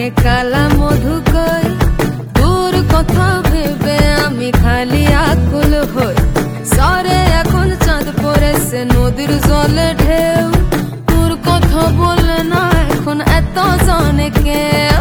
থাকে কালা মধু কই, তোর কথা ভেবে আমি খালি আকুল হই। সরে এখন চাঁদ পড়েছে নদীর জলে ঢেউ, তোর কথা বলে না এখন এত জানে কেউ।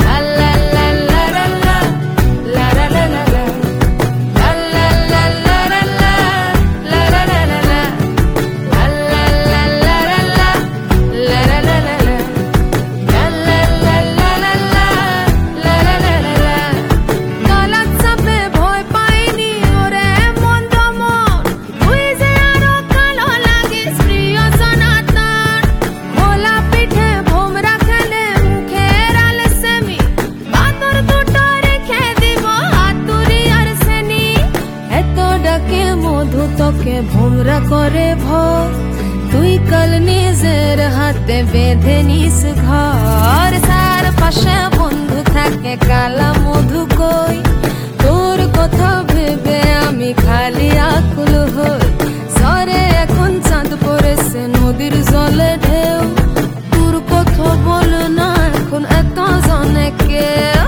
মধু তোকে ভোমরা করে ভোর, তুই কাল নিজের হাতে বেঁধে নিস ঘর। সার পাশে বন্ধু থাকে কালা মধু কই, তোর কথা ভেবে আমি খালি আকুল হই। সরে এখন চাঁদ পড়েছে নদীর জলে ঢেউ, তোর কথা বল না এখন এত জানে কেউ।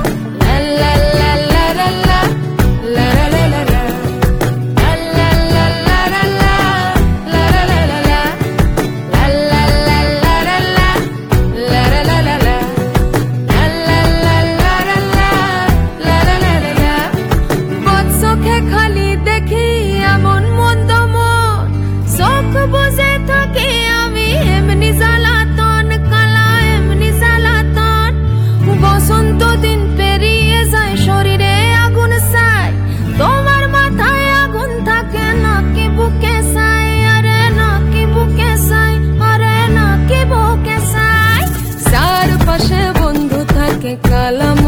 কালা